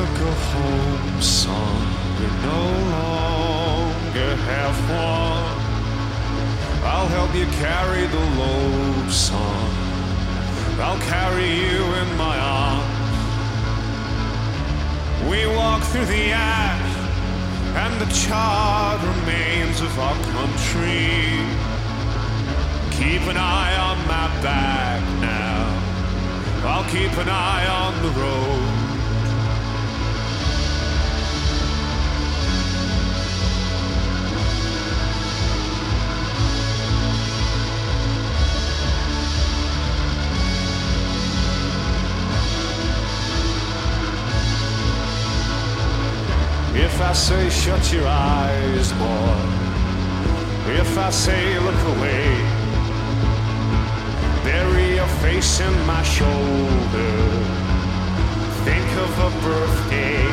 go home, son. You no longer have one. I'll help you carry the load, son. I'll carry you in my arms. We walk through the ash and the charred remains of our country. Keep an eye on my back now. I'll keep an eye on the road. If I say shut your eyes, boy, if I say look away, bury your face in my shoulder, think of a birthday.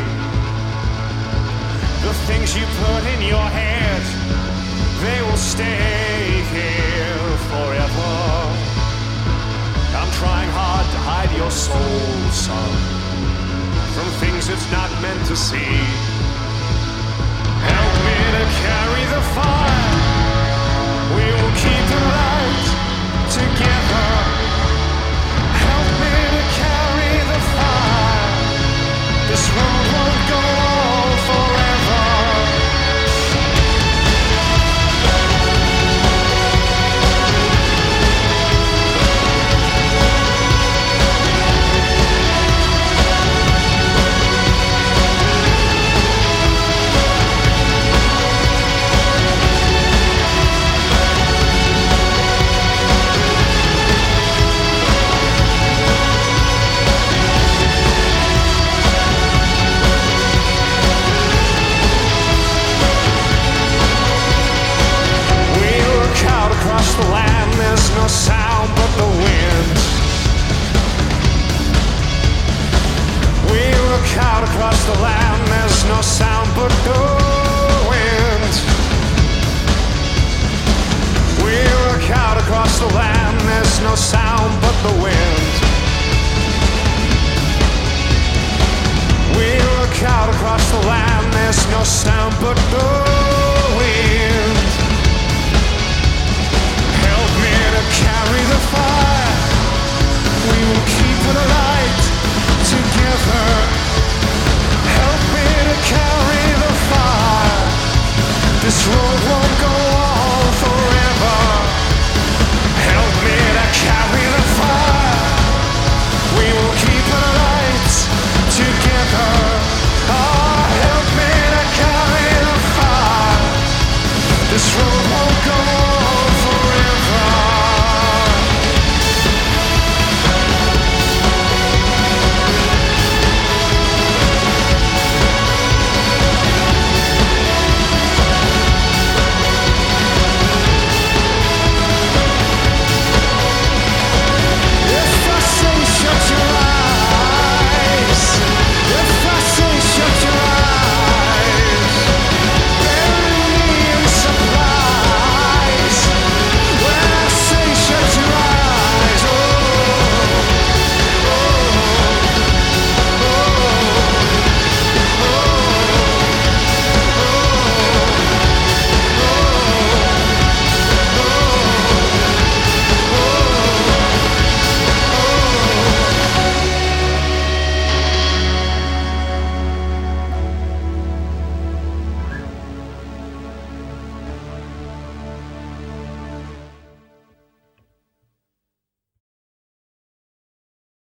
The things you put in your head, they will stay here forever. I'm trying hard to hide your soul, son, from things it's not meant to see. Help me to carry the fire. We will keep it light together. Help me to carry the fire. This road won't go on forever. Across the land, there's no sound but the wind. We look out across the land, there's no sound but the wind. We look out across the land, there's no sound but the wind. We look out across the land, there's no sound but the wind. Carry the fire.